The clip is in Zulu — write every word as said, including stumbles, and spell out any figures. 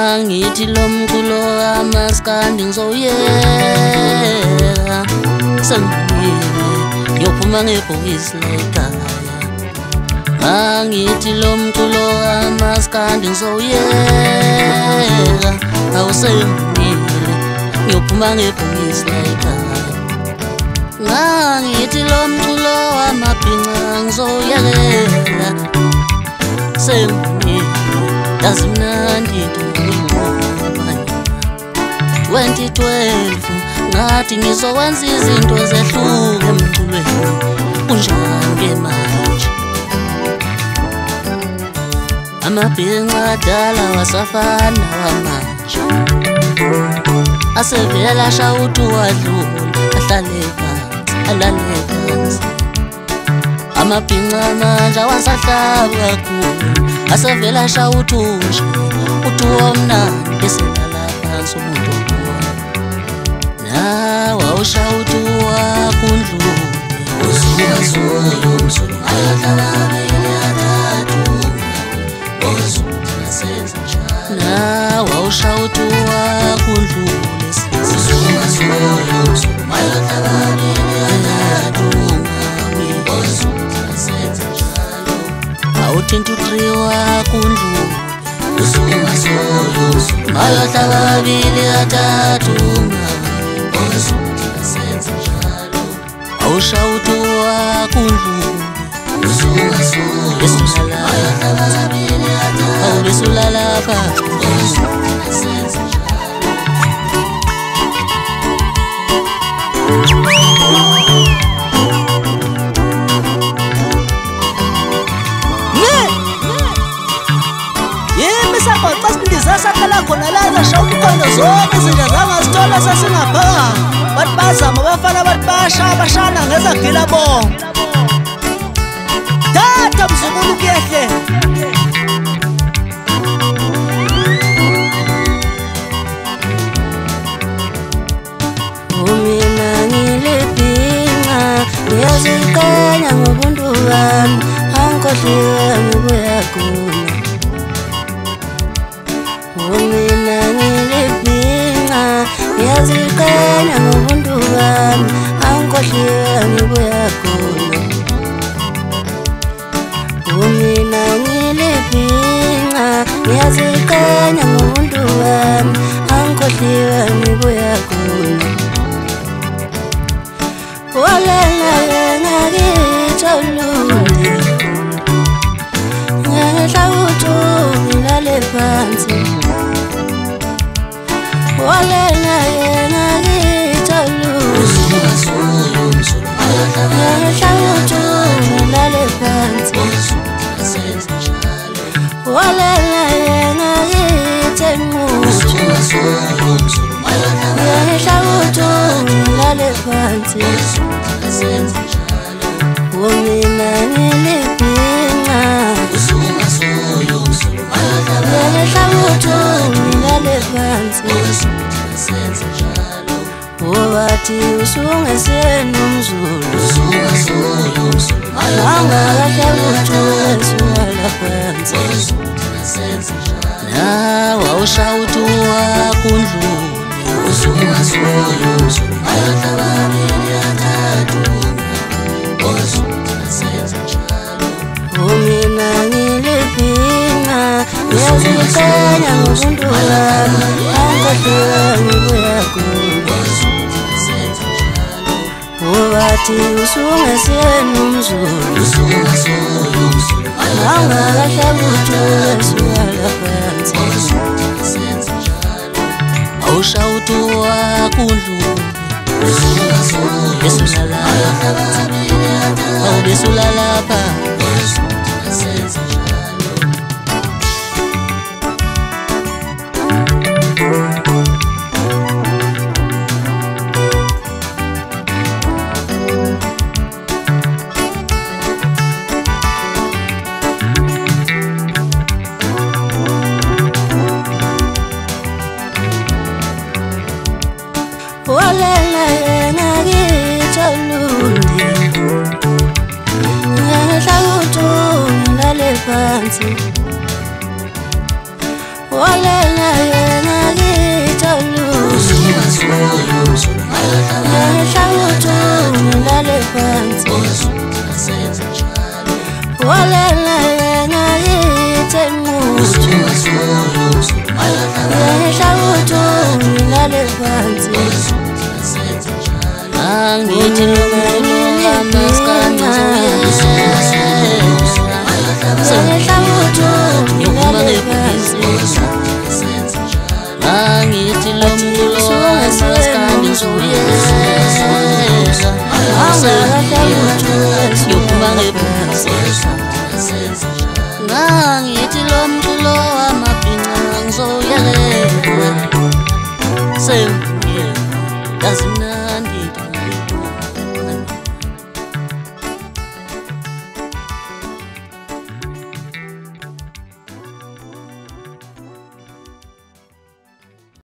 Ngithi lo mculo amaskandi ngizoyeka sengimile ngiyophuma ngebhokisi lekhaya. Ngithi lo mculo amaskandi ngizoyeka awusengimile ngiyophuma ngebhokisi lekhaya. Ngithi lo mculo amabhinca ngizoyekela sengimile yazi mnandi twenty twelve ngathi ngizokwenza izinto ezehluke emculweni kunjani manje. Amabhinca adala wasafana wamanje asevela ashawuthi wadlula ahlale phansi alale phansi. Amabhinca manje awasahlaba kakhulu asevela ashawuthi usho uthi womnandi eselala phansi umuntu obona nawe awushawuthi wakundlule uzungazulu umzulu ayadlalabele athathu nawe awushawuthi wakundlule uzungazulu umzulu ayadlalabele athathu awuthinta uthree wakundlule uzungazulu ayadlalabele athathu awushawuthi wakundlule awubesulalapha yimi sabhaca sindizasakhala khona laza shawuthi khona zonke izinto zangasithola sasingaphanga bathi bazama bafana bathi basha bashana ngezagila bonke tata mzukulu kuyehle. Umina ngilibhinca ngiyaziqhenya ngobuntu bami angikhohliwe ngibuya khona. Umina ngilibhinca ngiyaziqhenya ngobuntu bami angikhohliwe ngibuya khona. Umina ngilibhinca ngiyaziqhenya ngobuntu bami angikhohliwe ngibuya khona. Walela ngakithi ulundi ngehla uthi ngilale phansi. Walela ngakithi ulundi ngehla uthi ngilale phansi. Walela ngakithi enquthi ngehla uthi ngilale phansi. Umina ngilibhinca ngehla uthi ngilale phansi. Wathi usungasenomzulu angakahle uthi wesulala phansi nawe awushawuthi wakundlule umina ngilibhinca ngiyaziqhenya ngobuntu bami angikhohliwe ngibuya khona. Wathi usungasenomzulu angakahle uthi wesulala phansi awushawuthi wakundlule awubesulalapha. Walela ngakithi ulundi ngehla uthi ngilale phansi. Walela Ngehlangothi ngilale phansi Walela yena yithe nguthu Ngehlangothi ngilale phansi Angithi nomlilo amaskandi Ngehlangothi ngilale phansi Angithi nomlilo amaskandi ngiyeza Ngithi lo mculo wamabhinca ngizoyeka Sengiyeka